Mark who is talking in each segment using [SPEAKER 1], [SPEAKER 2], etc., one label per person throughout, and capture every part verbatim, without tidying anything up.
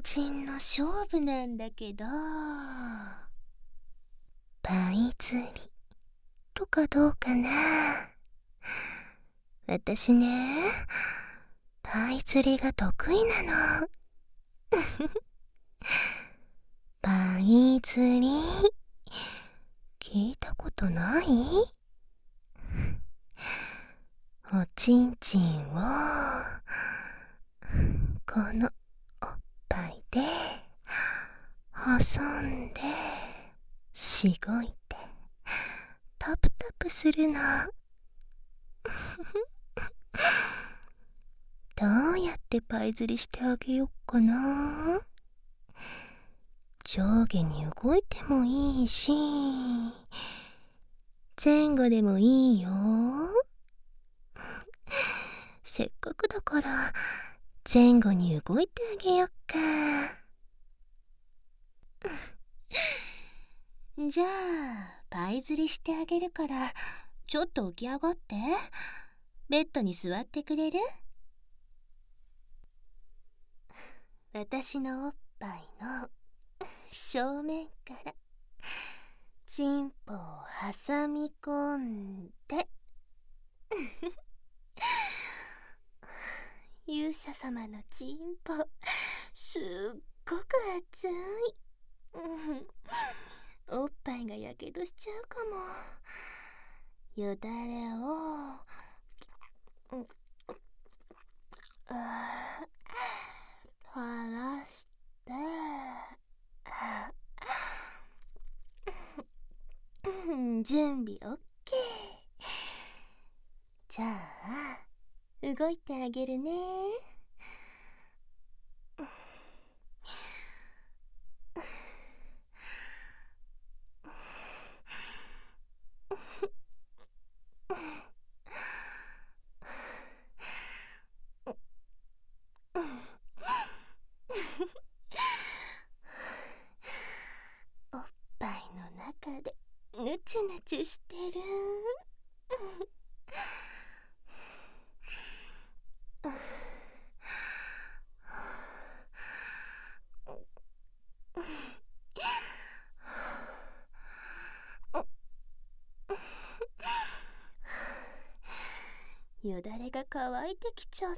[SPEAKER 1] ちんの勝負なんだけど、パイ釣りとかどうかな。私ね、パイ釣りが得意なの。パイ釣り聞いたことない？おちんちんをこのおっぱいで挟んでしごいてタプタプするの。どうやってパイ釣りしてあげよっかな。上下に動いてもいいし、前後でもいいよ。せっかくだから前後に動いてあげよっか。じゃあパイ釣りしてあげるから、ちょっと起き上がって、ベッドに座ってくれる？私のおっぱいの正面からチンポを挟み込んで勇者様のチンポすっごく熱い。おっぱいがやけどしちゃうかも。よだれをあ垂らして準備 オーケー。 じゃあ動いてあげるね。おっぱいの中でヌチュヌチュしてる。よだれが乾いてきちゃった。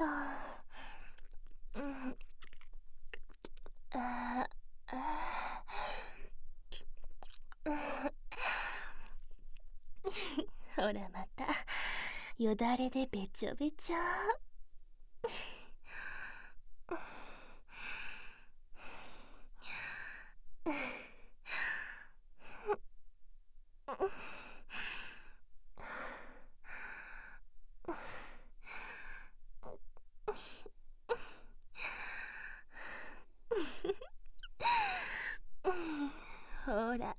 [SPEAKER 1] うん、ああほらまたよだれでべちょべちょ。ほら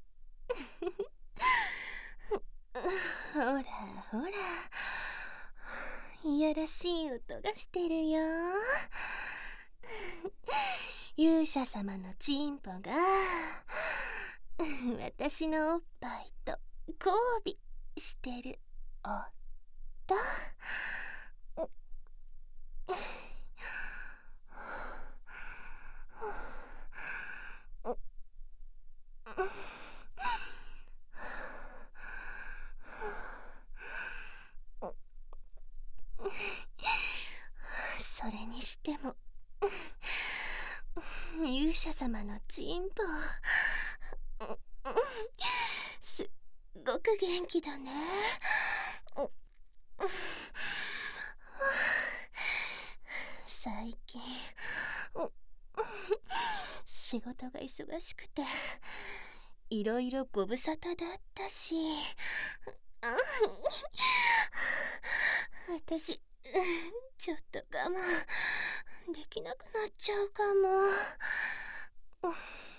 [SPEAKER 1] ほらほら、いやらしい音がしてるよ。勇者様のチンポが私のおっぱいと交尾してる音。それにしても勇者様のチンポすっごく元気だね。最近仕事が忙しくていろいろご無沙汰だったし、私ちょっと我慢できなくなっちゃうかも。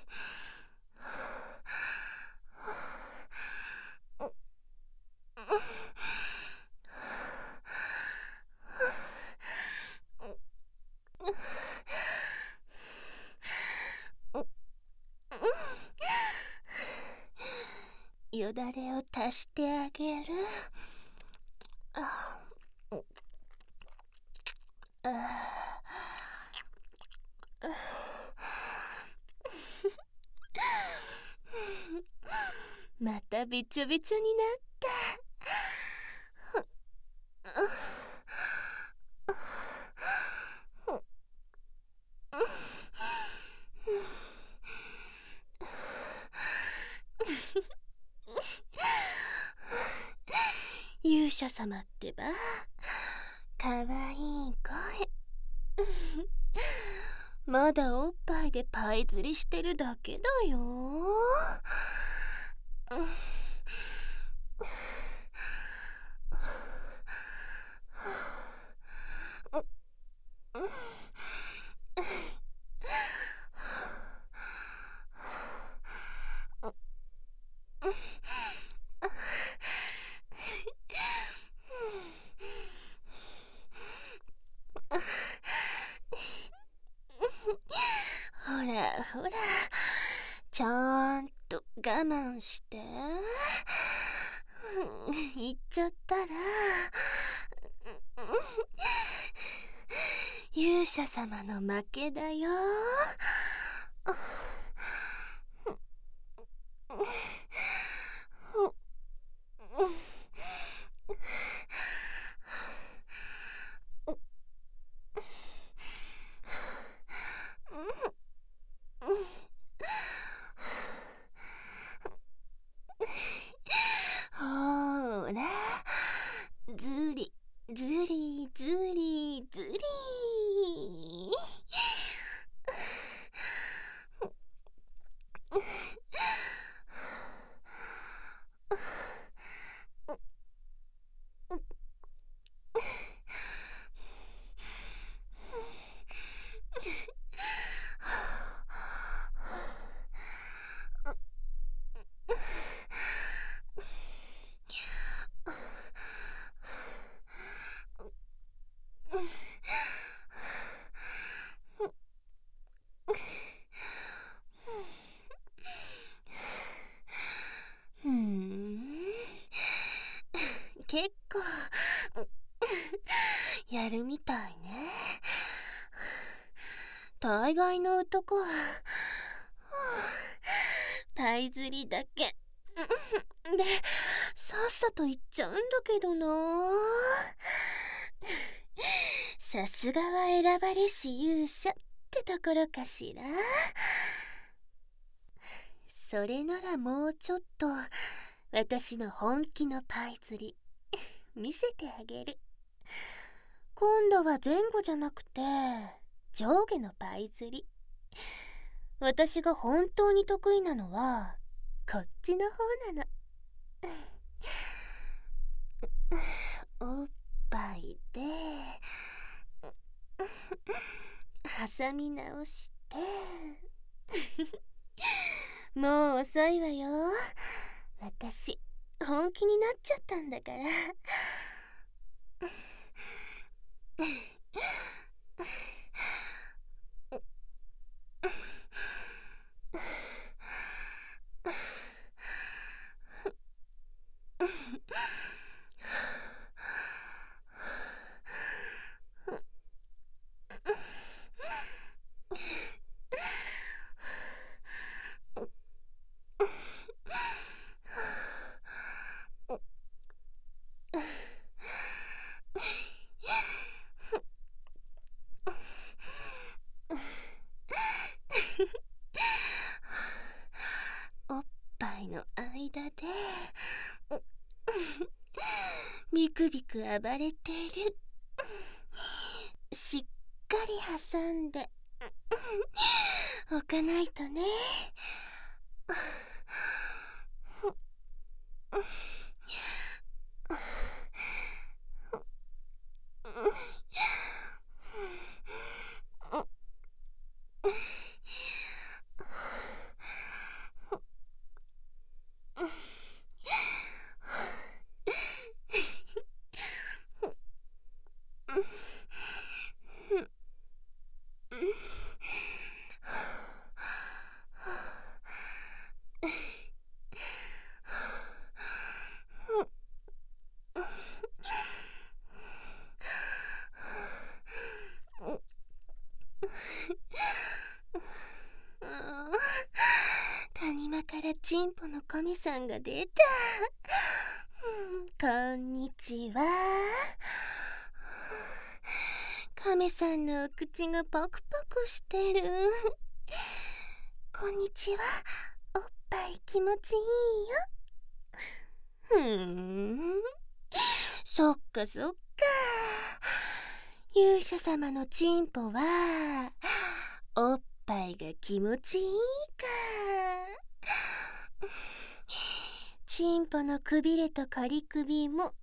[SPEAKER 1] よだれを足してあげる。あああびちょびちょになった勇者様ってば、かわいい声。まだおっぱいでパイ釣りしてるだけだよ。ほらほら、ちゃんと我慢して。言っちゃったら勇者様の負けだよ。ほら、ずりずりずりずり。ふん、結構やるみたいね。大概の男はパイ釣りだけでさっさと行っちゃうんだけどな。さすがは選ばれし勇者ってところかしら。それならもうちょっと私の本気のパイ釣り見せてあげる。今度は前後じゃなくて上下のパイ釣り。私が本当に得意なのはこっちの方なの。おっぱいで挟み直してもう遅いわよ。私本気になっちゃったんだから。おっぱいの間でビクビク暴れてる。しっかり挟んで置かないとね。谷間からチンポの亀さんが出た。こんにちは。亀さんのお口がパクパクしてる。こんにちは。おっぱい気持ちいいよ。ふーん、そっかそっか。勇者様のチンポはおっぱいが気持ちいいか。チンポのくびれと仮首も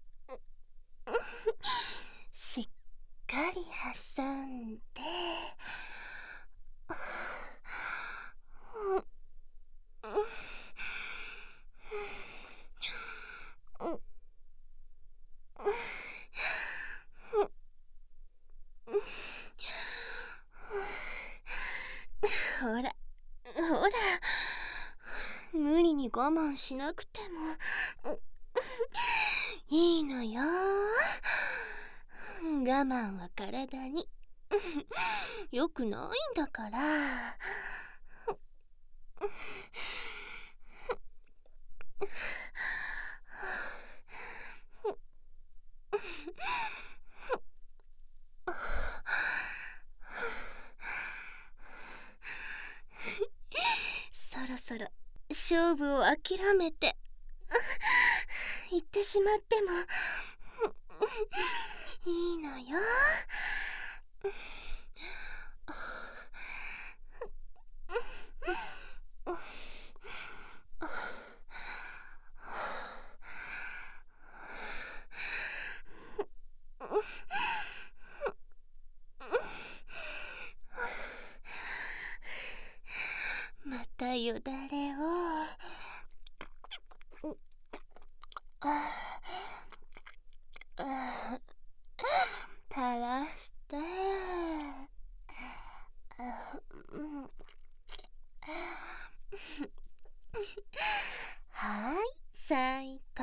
[SPEAKER 1] しっかり挟んで、ほらほら、無理に我慢しなくてもいいのよ。我慢は体に良くないんだから。そろそろ勝負を諦めて行ってしまってもいいのよ。またよだれを垂らしてはい、最高。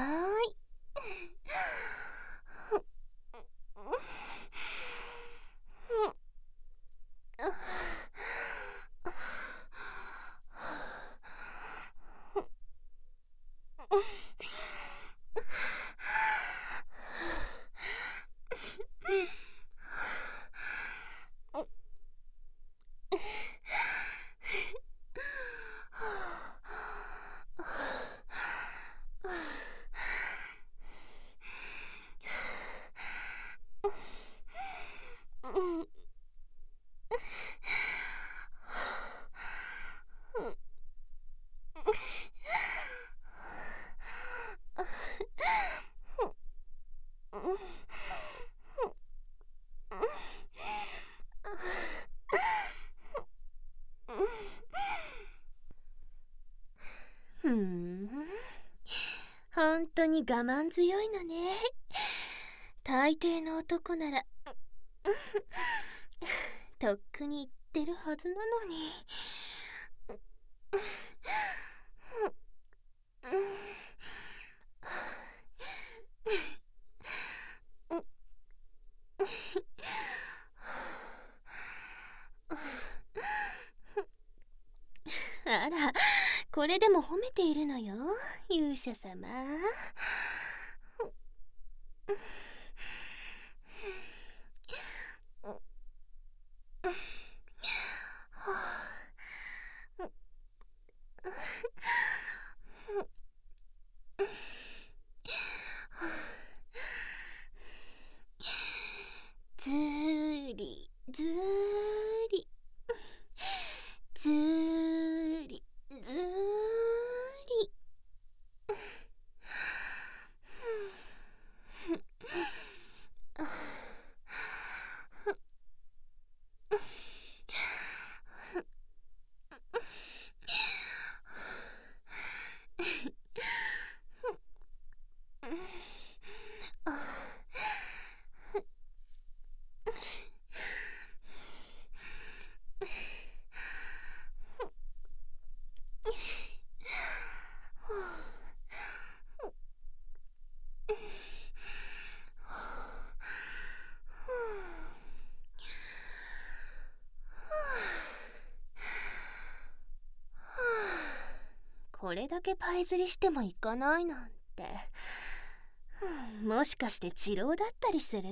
[SPEAKER 1] ふん、本当に我慢強いのね。大抵の男ならとっくに言ってるはずなのに。あら、これでも褒めているのよ、勇者様。ずーりずーりずーりずーり。 これだけパイ釣りしてもいかないなんて、もしかして治療だったりする？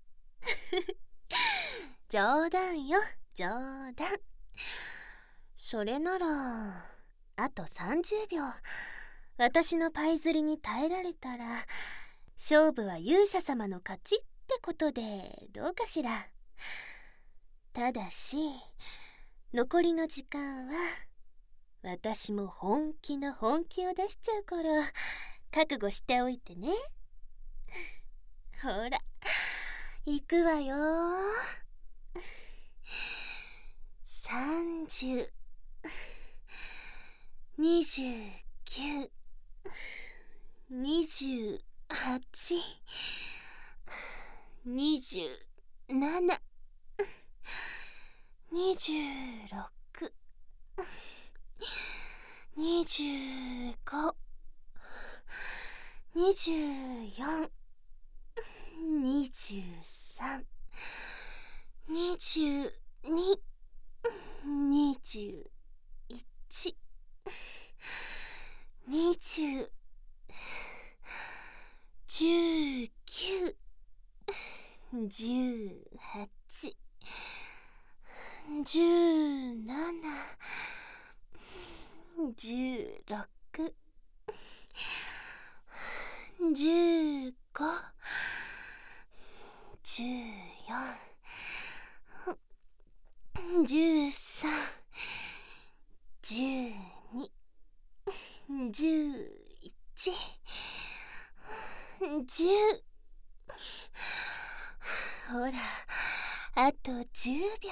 [SPEAKER 1] 冗談よ、冗談。それならあとさんじゅうびょう私のパイ釣りに耐えられたら勝負は勇者様の勝ちってことでどうかしら。ただし残りの時間は私も本気の本気を出しちゃうから覚悟しておいてね。ほら行くわよ。さんじゅう、にじゅうきゅう、にじゅうはち、にじゅうなな、にじゅうろく、にじゅうご、にじゅうよん、にじゅうさん、にじゅうに、にじゅういち、にじゅう、じゅうきゅう、じゅうはち、じゅうなな、じゅうろく、じゅうご、じゅうよん、じゅうさん、じゅうに、じゅういち、じゅう。ほらあとじゅうびょう。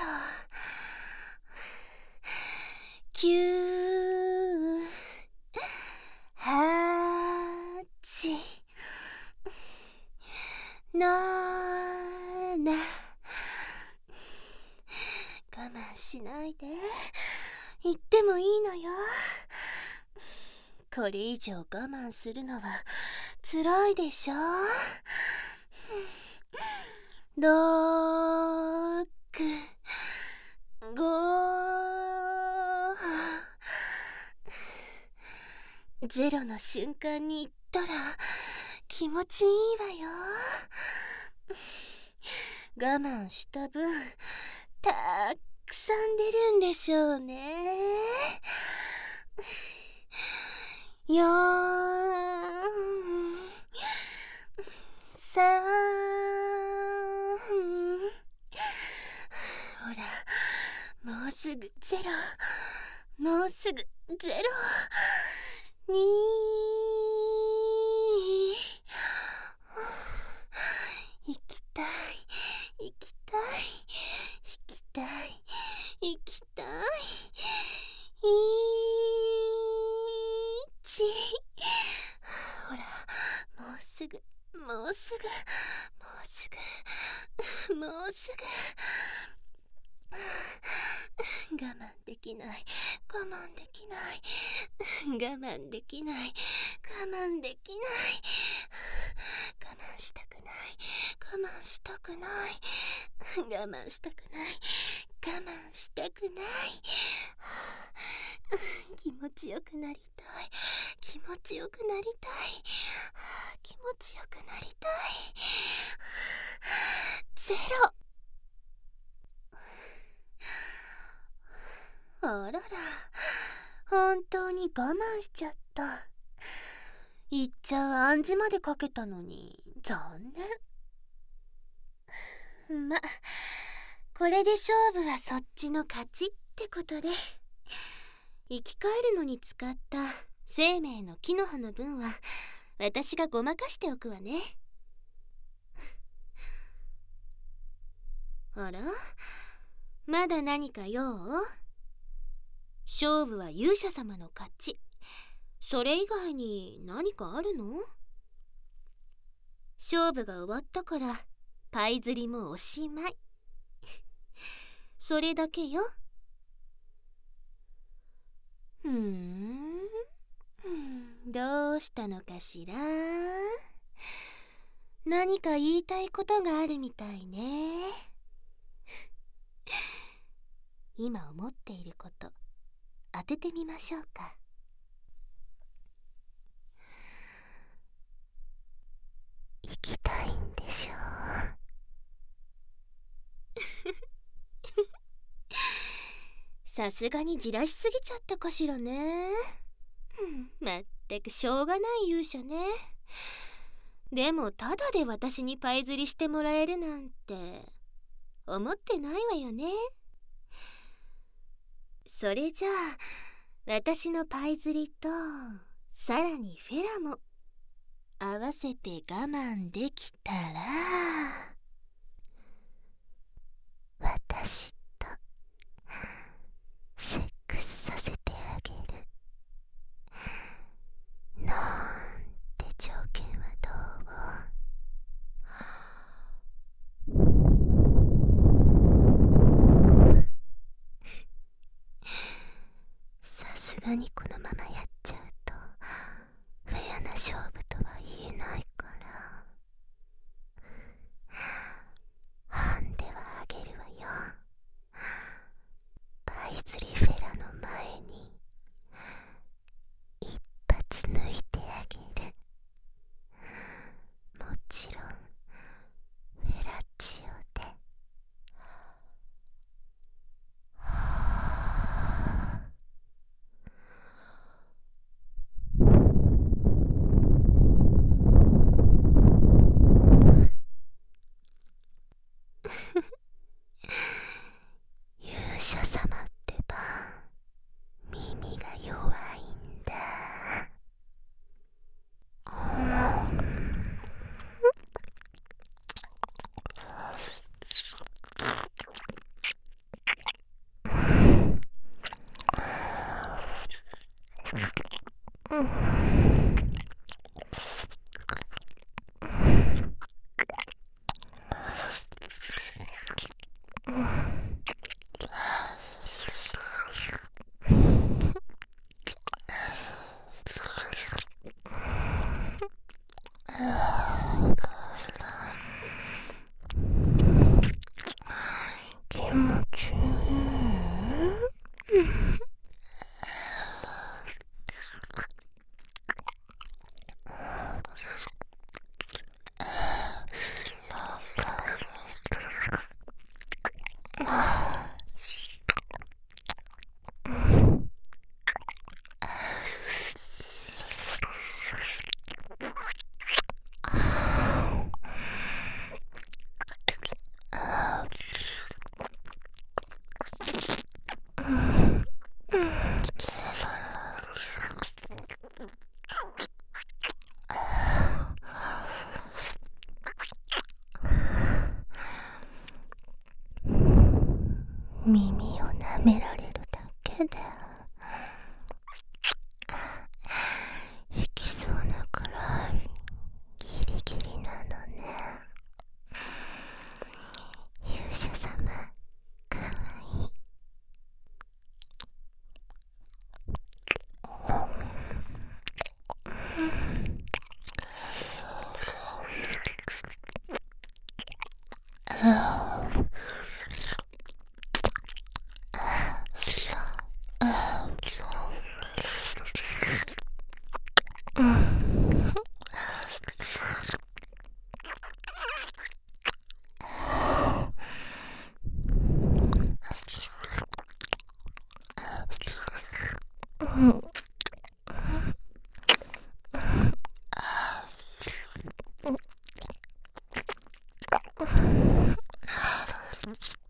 [SPEAKER 1] きゅう、はち、なな。我慢しないで。言ってもいいのよ。これ以上我慢するのは辛いでしょ。ろく、ご、ゼロの瞬間に言ったら気持ちいいわよ。我慢した分たくさん出るんでしょうね。よん、さん、ほらもうすぐゼロ、もうすぐゼロ、に、行きたい行きたい行きたい行きたい、いち、ほらもうすぐもうすぐもうすぐもうすぐ。我慢できない我慢できない我慢できない我慢できない、我慢したくない我慢したくない我慢したくない我慢したくない、気持ちよくなりたい気持ちよくなりたい気持ちよくなりたい、ゼロ。あらら、本当に我慢しちゃった。言っちゃう暗示までかけたのに残念。ま、これで勝負はそっちの勝ちってことで、生き返るのに使った生命の木の葉の分は私がごまかしておくわね。あら、まだ何か用？勝負は勇者様の勝ち。それ以外に何かあるの？勝負が終わったからパイ釣りもおしまい。それだけよ。ふーん、どうしたのかしら。何か言いたいことがあるみたいね。今思っていること当ててみましょうか。 行きたいんでしょさすがにじらしすぎちゃったかしらね。まったくしょうがない勇者ね。でもただで私にパイ釣りしてもらえるなんて思ってないわよね。それじゃあ私のパイ釣りとさらにフェラも合わせて我慢できたら私とセックスさせてあげるなんて条件はどう？さすがにこのままやっちゃうとフェアな勝負とは言えないからハンデはあげるわよ。パイ釣りフェラの前に一発抜いてあげる。もちろんフェラチオで。勇者様ってば耳が弱いんだ。気持ちいい。耳を舐められるだけで引きそうなくらいギリギリなのね。勇者様かわいい。うん